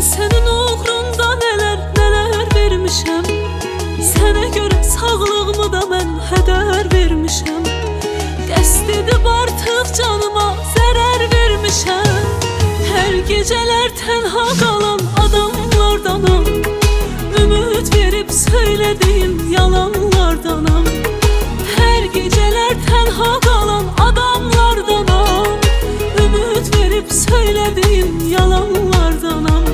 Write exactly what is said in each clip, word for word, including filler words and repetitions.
senin uğrunda neler neler vermişəm. Sənə görə sağlığımı da mən hədər vermişəm. Qəsd edib artıq canıma zərər vermişəm. Hər gecələr tənha qalan adamlardanam. Ümid verib söylədiyim yalanlardanam. Hər gecələr tənha qalan adamlardanam. Ümid verib söylədiyim yalanlardanam.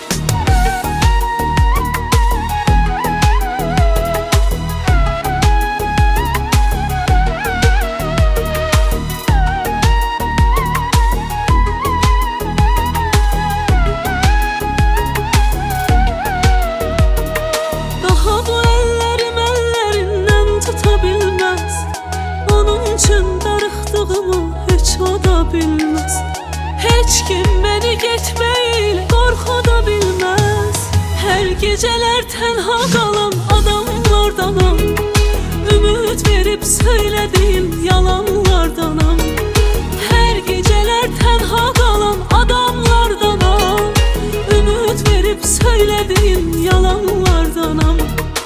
Bilmez. Heç kim beni getmeyil qorxuda bilmez. Her geceler tenha qalan adamlardanam. Ümid verib söylədiyim yalanlardanam. Her geceler tenha qalan adamlardanam. Ümid verib söylədiyim yalanlardanam.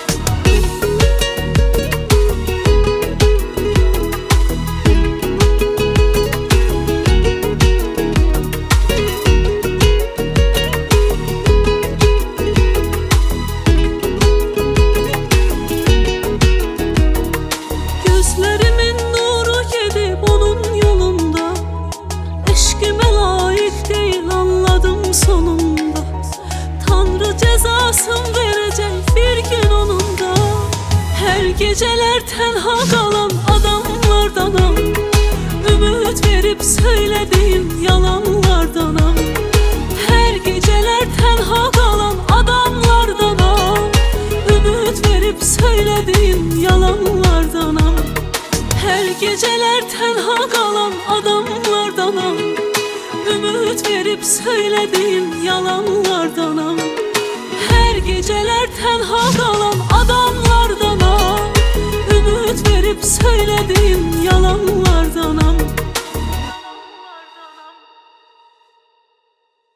Sonunda Tanrı cezasın verecek bir gün onunda. Her geceler tenha qalan adamlardanam. Ümid verib söylədiyim yalanlardanam. Her geceler tenha qalan adamlardanam. Ümid verib söylədiyim yalanlardanam. Her geceler tenha qalan adamlardanam. Ümid verib söylədiyim yalanlardanam. Her geceler tenha qalan adamlardanam. Ümid verib söylədiyim yalanlardanam.